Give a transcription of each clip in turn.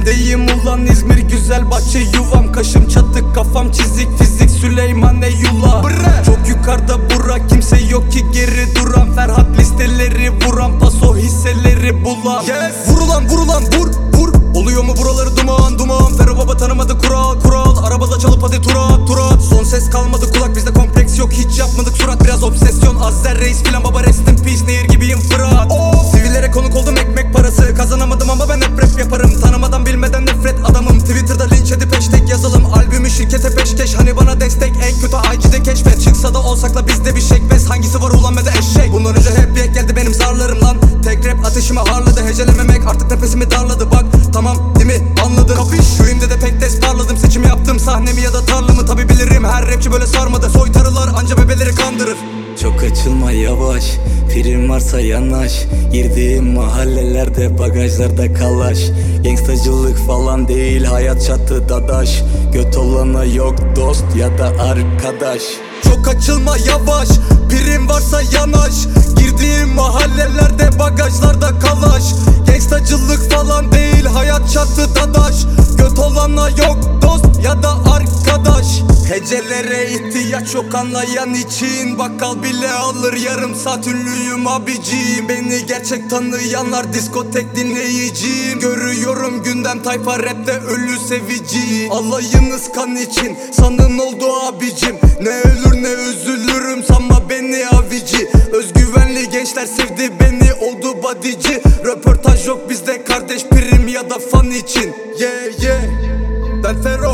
İzmir'deyim ulan İzmir güzel bahçe yuvam. Kaşım çatık kafam çizik fizik Süleyman Eyyullah. Çok yukarıda Burak kimse yok ki geri duran. Ferhat listeleri vuran paso hisseleri bulan. Vurulan vur vur. Oluyor mu buraları duman duman. Ferro baba tanımadı kural. Arabada çalıp hadi turat. Son ses kalmadı kulak bizde kompleks yok. Hiç yapmadık surat biraz obsesyon. Azzer reis filan baba rest in peace. Nehir gibiyim Fırat. Sivillere konuk oldum ekmek parası. Kazanamadım ama ben hep rap yaparım. Tanımadan bilmeden nefret adamım. Twitter'da linç edip hashtag yazalım. Albümü şirkete peşkeş. Hani bana destek en kötü IG'de keşfet. Çıksa da olsakla bizde bir şekbez. Hangisi var ulan ve de eşek. Bundan önce hep bir ek geldi benim zarlarım lan. Tek rap ateşimi harladı. Hecelememek artık nefesimi darladı. Bak tamam değil mi anladın. Şu imde de pek des parladım. Seçimi yaptım sahnemi ya da tarlamı. Tabi bilirim her rapçi böyle sarmadı. Soytarılar anca bebeleri kandırır. Çok açılma yavaş, prim varsa yanaş. Girdiğim mahallelerde bagajlarda kalaş. Gangstacılık falan değil hayat çatı dadaş. Göt olana yok dost ya da arkadaş. Çok açılma yavaş, prim varsa yanaş. Girdiğim mahallelerde bagajlarda kalaş. Gangstacılık falan değil hayat çatı dadaş. Göt olana yok dost ya da arkadaş. Hecelere ihtiyaç yok anlayan için. Bakkal bile alır yarım saat ünlüyüm abicim. Beni gerçek tanıyanlar diskotek dinleyicim. Görüyorum gündem tayfa rapte ölü sevici. Alayınız kan için sanın oldu abicim. Ne ölür ne üzülürüm sanma beni avici. Özgüvenli gençler sevdi beni oldu bodyci. Röportaj yok bizde kardeş prim ya da fan için. Yeah ben Ferro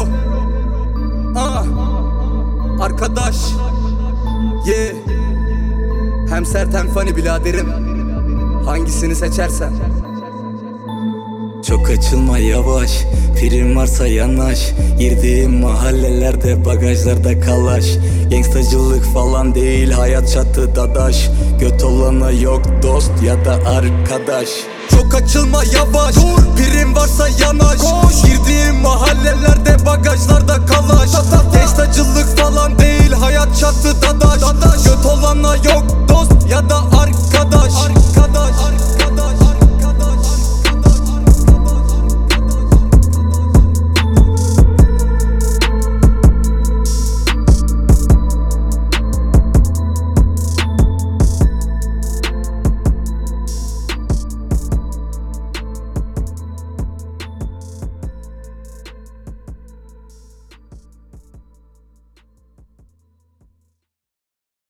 arkadaş hem sert hem funny biraderim. Hangisini seçersen. Çok açılma yavaş, prim varsa yanaş. Girdiğim mahallelerde bagajlarda kalaş. Gangstacılık falan değil hayat çatı dadaş. Göt olana yok dost ya da arkadaş. Çok açılma yavaş, prim varsa yanaş. Girdiğim